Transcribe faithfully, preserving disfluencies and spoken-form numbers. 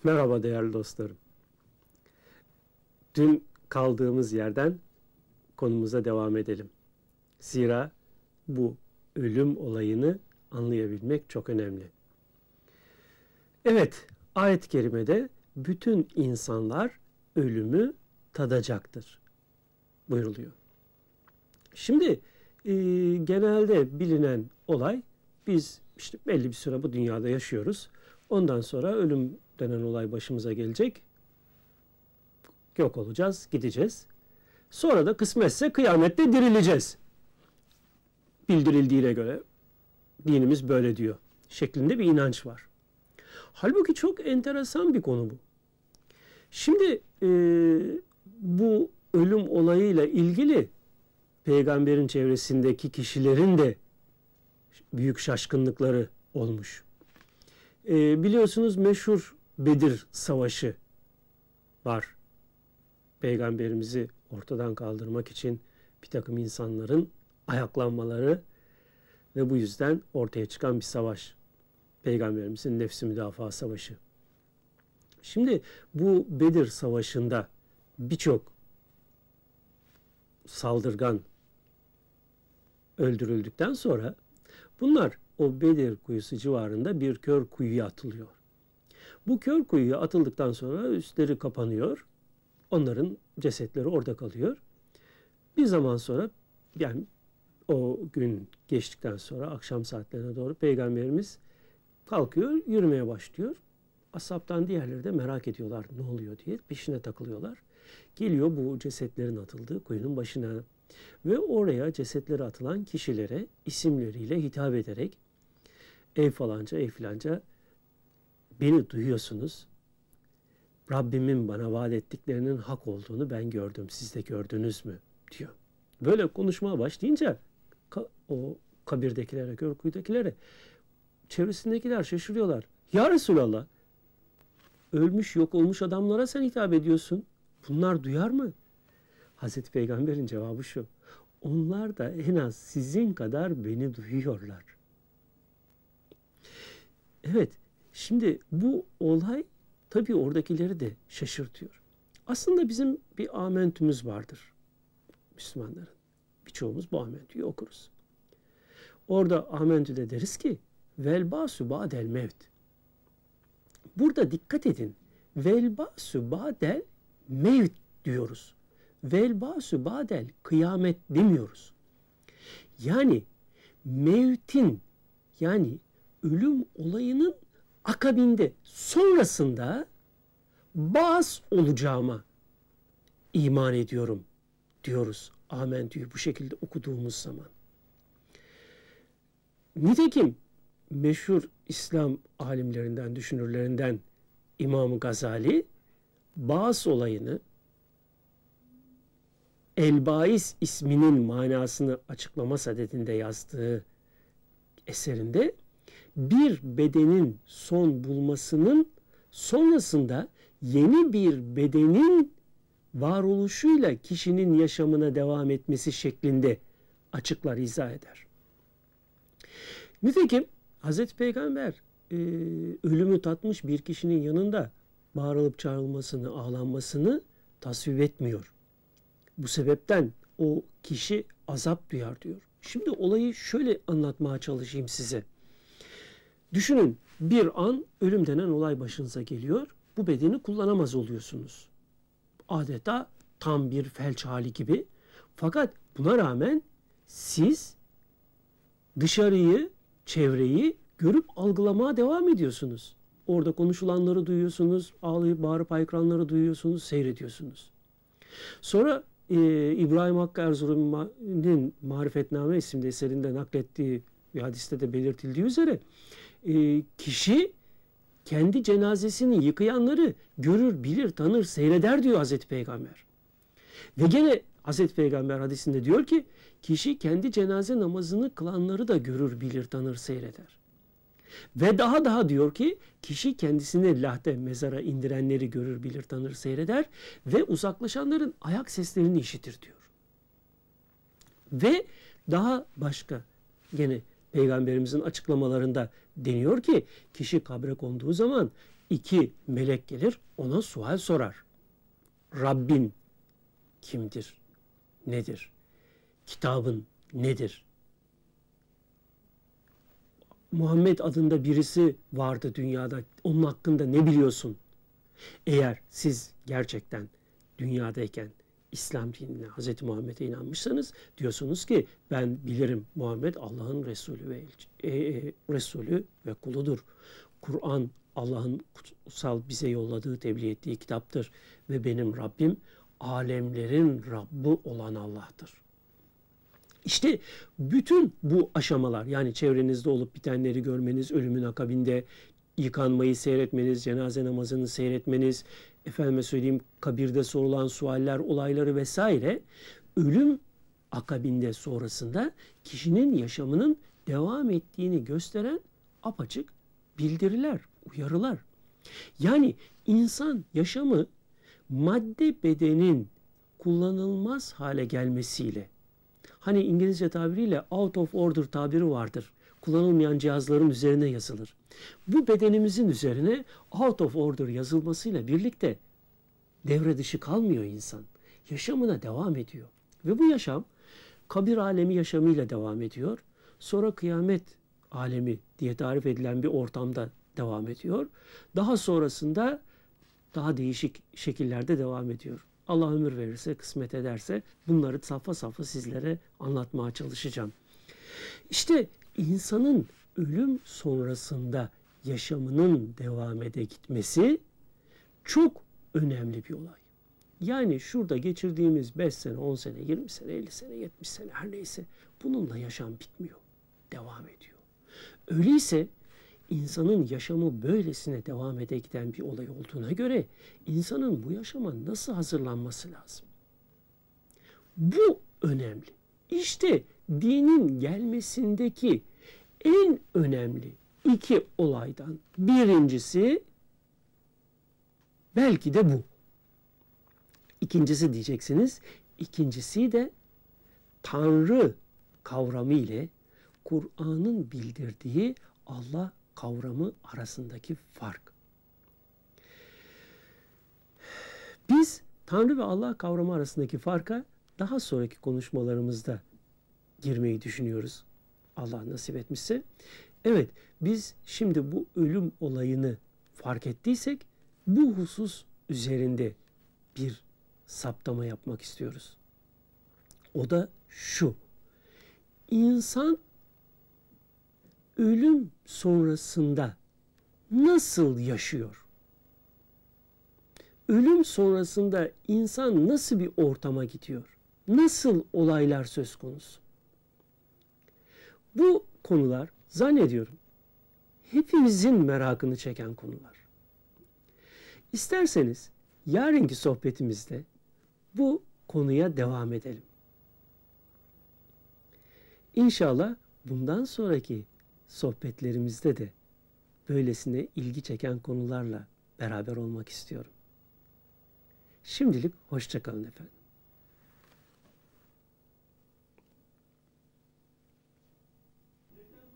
Merhaba değerli dostlarım. Dün kaldığımız yerden konumuza devam edelim. Zira bu ölüm olayını anlayabilmek çok önemli. Evet, ayet-i kerimede bütün insanlar ölümü tadacaktır buyuruluyor. Şimdi e, genelde bilinen olay, biz işte belli bir süre bu dünyada yaşıyoruz. Ondan sonra ölüm denen olay başımıza gelecek. Yok olacağız, gideceğiz. Sonra da kısmetse kıyamette dirileceğiz. Bildirildiğine göre dinimiz böyle diyor şeklinde bir inanç var. Halbuki çok enteresan bir konu bu. Şimdi e, bu ölüm olayıyla ilgili peygamberin çevresindeki kişilerin de büyük şaşkınlıkları olmuş. E, biliyorsunuz meşhur Bedir Savaşı var. Peygamberimizi ortadan kaldırmak için bir takım insanların ayaklanmaları ve bu yüzden ortaya çıkan bir savaş. Peygamberimizin nefs-i müdafaa savaşı. Şimdi bu Bedir Savaşı'nda birçok saldırgan öldürüldükten sonra bunlar o Bedir kuyusu civarında bir kör kuyuya atılıyor. Bu kör kuyuya atıldıktan sonra üstleri kapanıyor. Onların cesetleri orada kalıyor. Bir zaman sonra, yani o gün geçtikten sonra akşam saatlerine doğru Peygamberimiz kalkıyor, yürümeye başlıyor. Ashabtan diğerleri de merak ediyorlar ne oluyor diye, peşine takılıyorlar. Geliyor bu cesetlerin atıldığı kuyunun başına ve oraya cesetleri atılan kişilere isimleriyle hitap ederek ey falanca, ey filanca, beni duyuyorsunuz. Rabbimin bana vaat ettiklerinin hak olduğunu ben gördüm. Siz de gördünüz mü? Diyor. Böyle konuşmaya başlayınca o kabirdekilere, körkuyudakilere, çevresindekiler şaşırıyorlar. Ya Resulallah, ölmüş yok olmuş adamlara sen hitap ediyorsun. Bunlar duyar mı? Hazreti Peygamber'in cevabı şu: onlar da en az sizin kadar beni duyuyorlar. Evet, şimdi bu olay tabii oradakileri de şaşırtıyor. Aslında bizim bir amentümüz vardır Müslümanların. Birçoğumuz bu amentüyü okuruz. Orada amentüde deriz ki velbâsü ba'del mevt. Burada dikkat edin. Velbâsü ba'del mevt diyoruz. Velbâsü ba'del kıyamet demiyoruz. Yani mevtin, yani ölüm olayının akabinde, sonrasında bas olacağıma iman ediyorum diyoruz. Amentü'yü bu şekilde okuduğumuz zaman. Nitekim meşhur İslam alimlerinden, düşünürlerinden İmam Gazali bas olayını El-Bais isminin manasını açıklama sadedinde yazdığı eserinde bir bedenin son bulmasının sonrasında yeni bir bedenin varoluşuyla kişinin yaşamına devam etmesi şeklinde açıklar, izah eder. Nitekim Hazreti Peygamber e, ölümü tatmış bir kişinin yanında bağırılıp çağrılmasını, ağlanmasını tasvip etmiyor. Bu sebepten o kişi azap duyar diyor. Şimdi olayı şöyle anlatmaya çalışayım size. Düşünün, bir an ölüm denen olay başınıza geliyor. Bu bedeni kullanamaz oluyorsunuz. Adeta tam bir felç hali gibi. Fakat buna rağmen siz dışarıyı, çevreyi görüp algılamaya devam ediyorsunuz. Orada konuşulanları duyuyorsunuz, ağlayıp bağırıp haykıranları duyuyorsunuz, seyrediyorsunuz. Sonra e, İbrahim Hakkı Erzurum'un Marifetname isimli eserinde naklettiği bir hadiste de belirtildiği üzere e, kişi kendi cenazesini yıkayanları görür, bilir, tanır, seyreder diyor Hazreti Peygamber. Ve gene Hazreti Peygamber hadisinde diyor ki kişi kendi cenaze namazını kılanları da görür, bilir, tanır, seyreder. Ve daha daha diyor ki kişi kendisini lahde, mezara indirenleri görür, bilir, tanır, seyreder ve uzaklaşanların ayak seslerini işitir diyor. Ve daha başka gene Peygamberimizin açıklamalarında deniyor ki kişi kabre konduğu zaman iki melek gelir, ona sual sorar. Rabbin kimdir? Nedir? Kitabın nedir? Muhammed adında birisi vardı dünyada. Onun hakkında ne biliyorsun? Eğer siz gerçekten dünyadayken İslam dinine, Hz. Muhammed'e inanmışsanız diyorsunuz ki ben bilirim Muhammed Allah'ın Resulü ve e, e, Resulü ve kuludur. Kur'an Allah'ın kutsal bize yolladığı, tebliğ ettiği kitaptır ve benim Rabbim alemlerin Rabbi olan Allah'tır. İşte bütün bu aşamalar, yani çevrenizde olup bitenleri görmeniz, ölümün akabinde yıkanmayı seyretmeniz, cenaze namazını seyretmeniz, efendime söyleyeyim kabirde sorulan sualler, olayları vesaire, ölüm akabinde sonrasında kişinin yaşamının devam ettiğini gösteren apaçık bildiriler, uyarılar. Yani insan yaşamı madde bedenin kullanılmaz hale gelmesiyle, hani İngilizce tabiriyle out of order tabiri vardır. Kullanılmayan cihazların üzerine yazılır. Bu bedenimizin üzerine out of order yazılmasıyla birlikte devre dışı kalmıyor insan. Yaşamına devam ediyor. Ve bu yaşam kabir alemi yaşamıyla devam ediyor. Sonra kıyamet alemi diye tarif edilen bir ortamda devam ediyor. Daha sonrasında daha değişik şekillerde devam ediyor. Allah ömür verirse, kısmet ederse bunları safha safha sizlere anlatmaya çalışacağım. İşte insanın ölüm sonrasında yaşamının devam ede gitmesi çok önemli bir olay. Yani şurada geçirdiğimiz beş sene, on sene, yirmi sene, elli sene, yetmiş sene her neyse bununla yaşam bitmiyor. Devam ediyor. Öyleyse insanın yaşamı böylesine devam ede giden bir olay olduğuna göre insanın bu yaşama nasıl hazırlanması lazım? Bu önemli. İşte dinin gelmesindeki en önemli iki olaydan birincisi belki de bu. İkincisi diyeceksiniz. İkincisi de Tanrı kavramı ile Kur'an'ın bildirdiği Allah kavramı arasındaki fark. Biz Tanrı ve Allah kavramı arasındaki farka daha sonraki konuşmalarımızda girmeyi düşünüyoruz. Allah nasip etmişse. Evet, biz şimdi bu ölüm olayını fark ettiysek bu husus üzerinde bir saptama yapmak istiyoruz. O da şu: İnsan ölüm sonrasında nasıl yaşıyor? Ölüm sonrasında insan nasıl bir ortama gidiyor? Nasıl olaylar söz konusu? Bu konular zannediyorum hepimizin merakını çeken konular. İsterseniz yarınki sohbetimizde bu konuya devam edelim. İnşallah bundan sonraki sohbetlerimizde de böylesine ilgi çeken konularla beraber olmak istiyorum. Şimdilik hoşça kalın efendim.